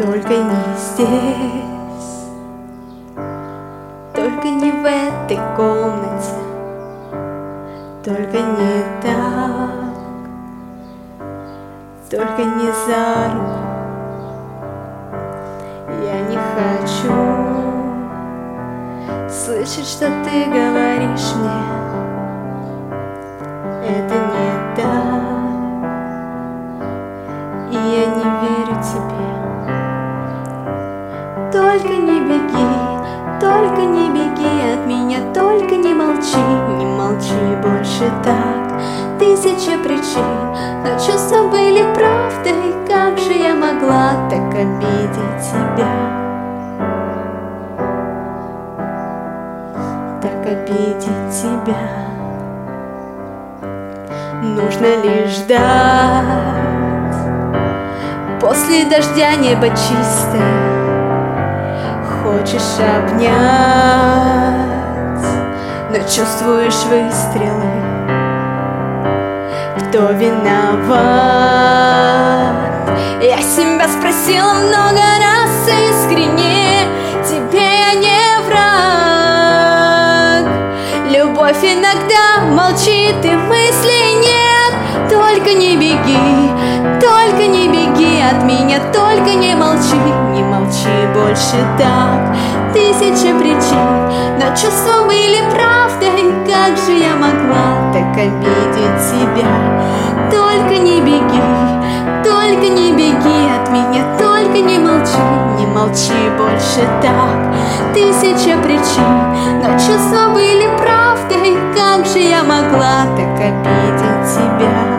Только не здесь, только не в этой комнате, только не так, только не за руку. Я не хочу слышать, что ты говоришь мне. Это не так, и я не верю тебе. Только не беги, только не беги от меня, только не молчи больше так. Тысяча причин, но чувства были правдой. Как же я могла так обидеть тебя? Так обидеть тебя. Нужно лишь ждать. После дождя небо чистое. Хочешь обнять, но чувствуешь выстрелы. Кто виноват? Я себя спросила много раз искренне. Тебе я не враг. Любовь иногда молчит и мыслей нет. Только не беги, только не беги от меня, только не молчи больше так. Тысяча причин, но чувства были правдой. Как же я могла так обидеть тебя? Только не беги от меня, только не молчи больше так. Тысяча причин, но чувства были правдой. Как же я могла так обидеть тебя?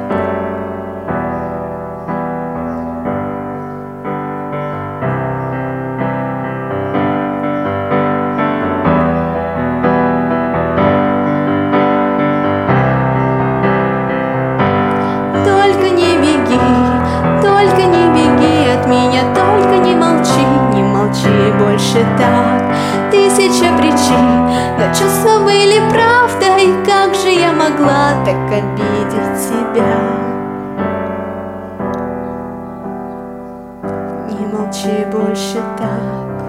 Больше так. Тысяча причин, но чувства были правдой. Как же я могла так обидеть тебя? Не молчи больше так.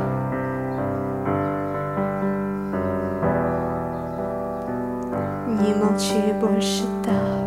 Не молчи больше так.